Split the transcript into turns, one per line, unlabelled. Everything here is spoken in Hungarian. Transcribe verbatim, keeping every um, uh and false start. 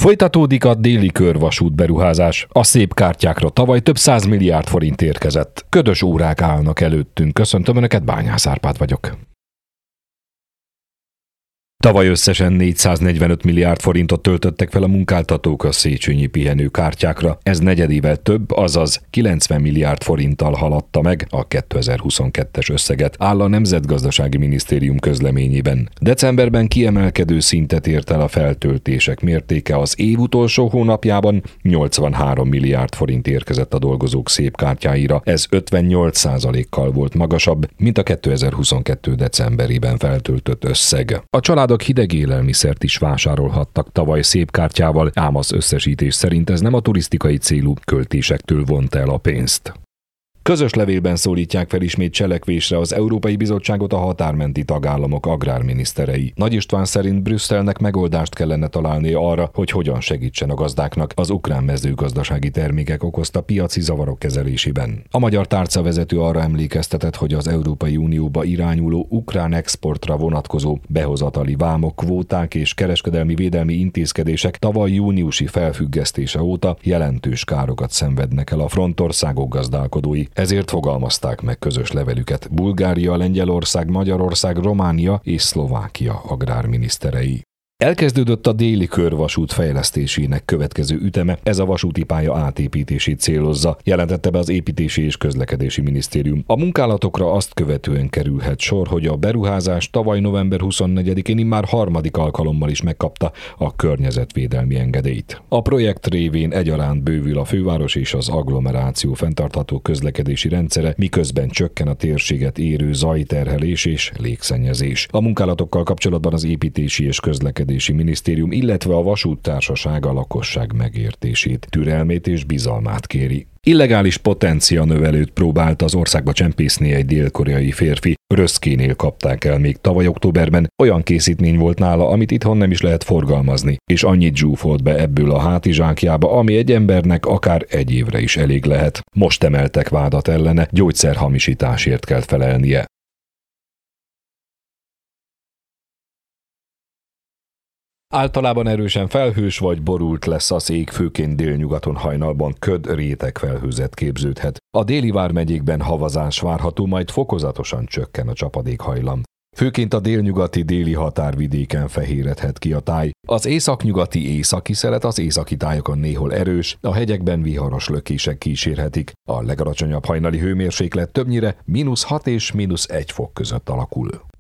Folytatódik a déli körvasút beruházás. A szép kártyákra tavaly több száz milliárd forint érkezett. Ködös órák állnak előttünk. Köszöntöm Önöket, Bányász Árpád vagyok. Tavaly összesen négyszáznegyvenöt milliárd forintot töltöttek fel a munkáltatók a széchenyi pihenőkártyákra. Ez negyedével több, azaz kilencven milliárd forinttal haladta meg a kétezer-huszonkettes összeget, áll a Nemzetgazdasági Minisztérium közleményében. Decemberben kiemelkedő szintet ért el a feltöltések mértéke, az év utolsó hónapjában nyolcvanhárom milliárd forint érkezett a dolgozók szép kártyáira. Ez ötvennyolc százalékkal volt magasabb, mint a kétezer-huszonkettő decemberében feltöltött összeg. A család hideg élelmiszert is vásárolhattak tavaly szép kártyával, ám az összesítés szerint ez nem a turisztikai célú költésektől vonta el a pénzt. Közös levélben szólítják fel ismét cselekvésre az Európai Bizottságot a határmenti tagállamok agrárminiszterei. Nagy István szerint Brüsszelnek megoldást kellene találni arra, hogy hogyan segítsen a gazdáknak az ukrán mezőgazdasági termékek okozta piaci zavarok kezelésében. A magyar tárcavezető arra emlékeztetett, hogy az Európai Unióba irányuló ukrán exportra vonatkozó behozatali vámok, kvóták és kereskedelmi védelmi intézkedések tavaly júniusi felfüggesztése óta jelentős károkat szenvednek el a frontországok gazdálkodói. Ezért fogalmazták meg közös levelüket Bulgária, Lengyelország, Magyarország, Románia és Szlovákia agrárminiszterei. Elkezdődött a déli körvasút fejlesztésének következő üteme, ez a vasúti pálya átépítését célozza, jelentette be az Építési és Közlekedési Minisztérium. A munkálatokra azt követően kerülhet sor, hogy a beruházás tavaly november huszonnegyedikén immár harmadik alkalommal is megkapta a környezetvédelmi engedélyt. A projekt révén egyaránt bővül a főváros és az agglomeráció fenntartható közlekedési rendszere, miközben csökken a térséget érő zajterhelés és légszennyezés. A munkálatokkal kapcsolatban az Építési és Közlekedési Minisztérium, illetve a vasúttársaság a lakosság megértését, türelmét és bizalmát kéri. Illegális potencianövelőt próbált az országba csempészni egy dél-koreai férfi. Röszkénél kapták el még tavaly októberben. Olyan készítmény volt nála, amit itthon nem is lehet forgalmazni, és annyit zsúfolt be ebből a hátizsákjába, ami egy embernek akár egy évre is elég lehet. Most emeltek vádat ellene, gyógyszerhamisításért kell felelnie. Általában erősen felhős vagy borult lesz az ég, főként délnyugaton hajnalban köd rétegfelhőzet képződhet. A déli vármegyékben havazás várható, majd fokozatosan csökken a csapadékhajlam. Főként a délnyugati déli határvidéken fehéredhet ki a táj. Az északnyugati északi szelet az északi tájokon néhol erős, a hegyekben viharos lökések kísérhetik. A legalacsonyabb hajnali hőmérséklet többnyire mínusz hat és mínusz egy fok között alakul.